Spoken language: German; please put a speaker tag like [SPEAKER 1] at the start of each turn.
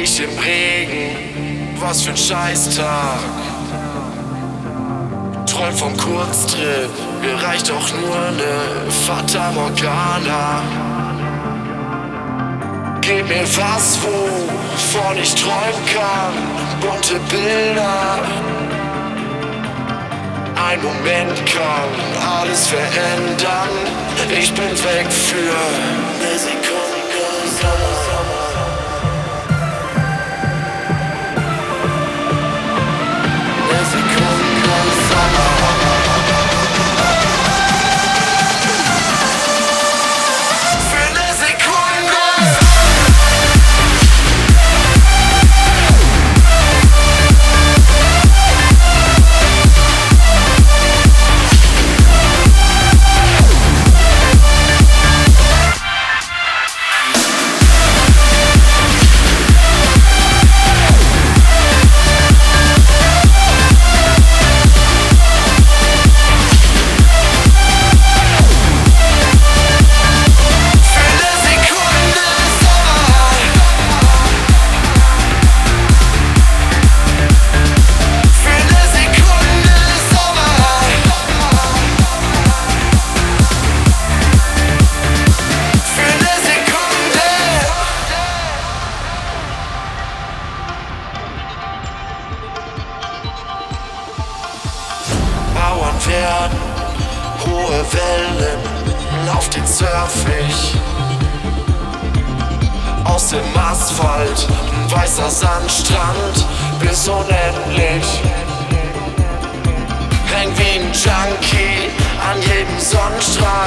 [SPEAKER 1] ich im Regen, was für ein Scheißtag. Träum vom Kurztrip, mir reicht doch nur ne Fata Morgana. Gib mir was, wovon ich träumen kann, bunte Bilder. Ein Moment kann alles verändern, ich bin weg für eine Sekunde Sommer. Werden hohe Wellen, auf den surf ich. Aus dem Asphalt, ein weißer Sandstrand, bis unendlich. Häng wie ein Junkie an jedem Sonnenstrahl.